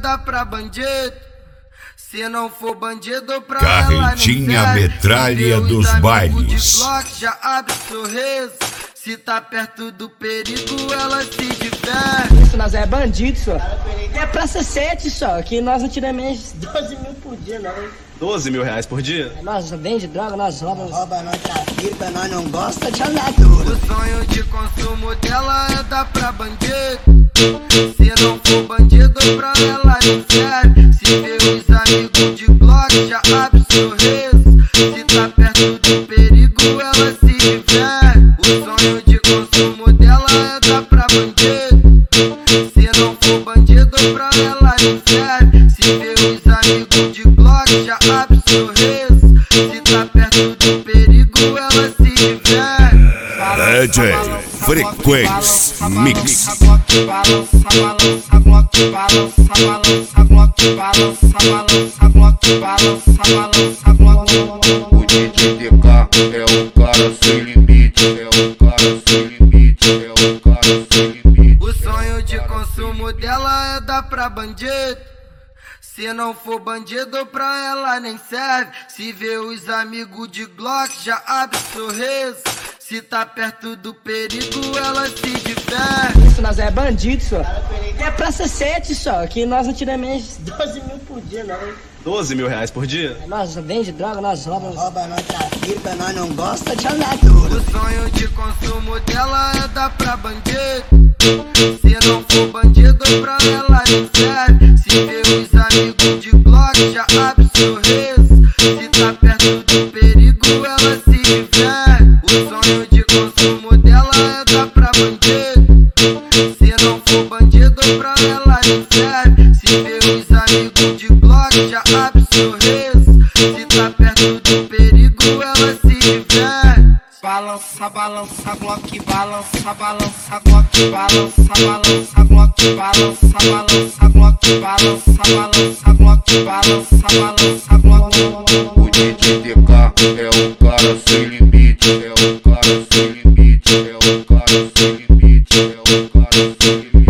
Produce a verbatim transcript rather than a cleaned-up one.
dá pra bandido. Se não for bandido pra Carretinha ela, metralha dos bailes. De Glock, já abre sorriso. Se tá perto do perigo, ela se diverte. Isso, nós é bandido, só. É praça sete, só, que nós não tiramos menos doze mil por dia, não. doze mil reais por dia? Nós vende droga, nós roubamos. Rouba, nós trafica, nós não gosta de andar tudo. O sonho de consumo dela é dar pra bandido. Se não for bandido pra ela não serve. Se vê os amigos de Glock, já abre sorriso. Se tá perto do perigo, ela se diverte. O sonho de consumo dela é dar pra bandido. Se não for bandido pra ela não serve. Se vê os amigos de Glock, já abre sorriso. Se tá perto do perigo, ela se diverte. D J Frequência Mix. O D J D K é um cara sem limite, é um cara sem limite, é um cara sem limite. O sonho de consumo dela é dar pra bandido. Se não for bandido pra ela nem serve. Se vê os amigos de Glock, já abre sorriso. Se tá perto do perigo, ela se diverte. Isso, nós é bandido, só. É praça sete, só, que nós não tiramos menos doze mil por dia, não. doze mil reais por dia? Nós vende droga, nós roubamos. Rouba, nós trafica, nós não gosta de andar tudo. O sonho de consumo dela é dar pra bandido. Se não for bandido pra ela não serve. Se vê os amigos de Glock, já abre sorriso. Se tá perto do perigo, ela se diverte. O sonho de consumo dela é dar pra bandido. Se não for bandido pra ela não serve. Se vê os amigos de Glock, já abre sorriso. Se tá perto do perigo, ela se diverte. Balança, balança, Glock, balança, balança, Glock, balança, balança, Glock, balança, balança, Glock, balança, balança, Glock, balança, balança, Glock. O D J D K é um cara sem limite,